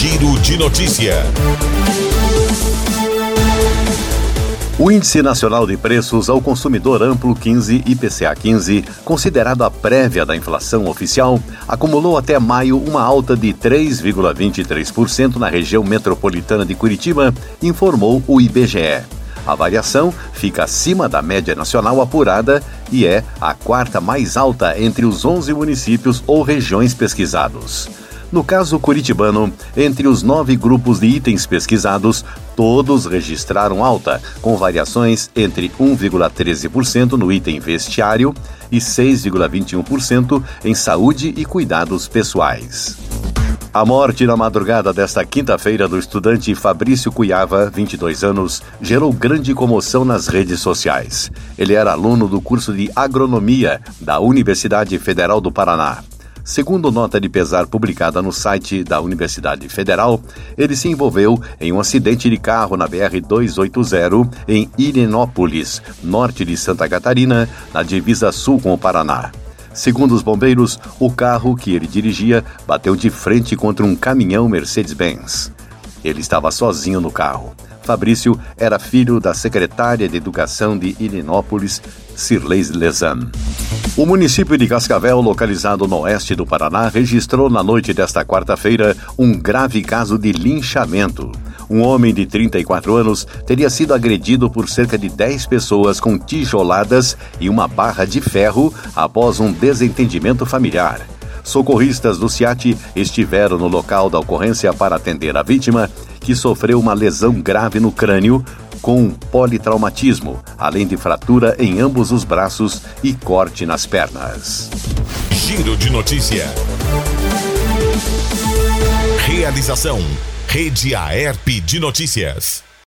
Giro de Notícia. O Índice Nacional de Preços ao Consumidor Amplo 15, IPCA 15, considerado a prévia da inflação oficial, acumulou até maio uma alta de 3,23% na região metropolitana de Curitiba, informou o IBGE. A variação fica acima da média nacional apurada e é a quarta mais alta entre os 11 municípios ou regiões pesquisados. No caso curitibano, entre os 9 grupos de itens pesquisados, todos registraram alta, com variações entre 1,13% no item vestiário e 6,21% em saúde e cuidados pessoais. A morte na madrugada desta quinta-feira do estudante Fabrício Cuiava, 22 anos, gerou grande comoção nas redes sociais. Ele era aluno do curso de Agronomia da Universidade Federal do Paraná. Segundo nota de pesar publicada no site da Universidade Federal, ele se envolveu em um acidente de carro na BR-280 em Irenópolis, norte de Santa Catarina, na divisa sul com o Paraná. Segundo os bombeiros, o carro que ele dirigia bateu de frente contra um caminhão Mercedes-Benz. Ele estava sozinho no carro. Fabrício era filho da secretária de Educação de Irenópolis, Cirlei Lezan. O município de Cascavel, localizado no oeste do Paraná, registrou na noite desta quarta-feira um grave caso de linchamento. Um homem de 34 anos teria sido agredido por cerca de 10 pessoas com tijoladas e uma barra de ferro após um desentendimento familiar. Socorristas do SIAT estiveram no local da ocorrência para atender a vítima, que sofreu uma lesão grave no crânio com politraumatismo, além de fratura em ambos os braços e corte nas pernas. Giro de Notícia. Realização: Rede Aerp de Notícias.